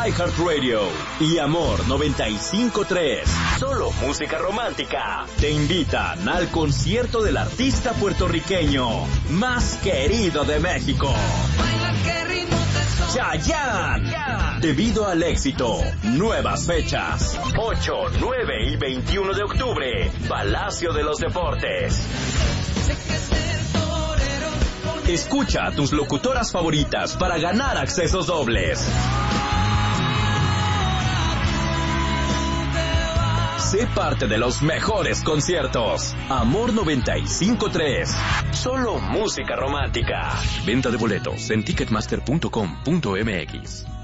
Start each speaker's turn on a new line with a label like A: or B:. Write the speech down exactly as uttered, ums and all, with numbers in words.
A: iHeartRadio y Amor noventa y cinco punto tres. Solo música romántica. Te invitan al concierto del artista puertorriqueño más querido de México, Chayanne. Debido al éxito, nuevas fechas: ocho, nueve y veintiuno de octubre, Palacio de los Deportes. Escucha a tus locutoras favoritas para ganar accesos dobles. Sé parte de los mejores conciertos. Amor noventa y cinco punto tres. Solo música romántica. Venta de boletos en ticketmaster punto com punto m x.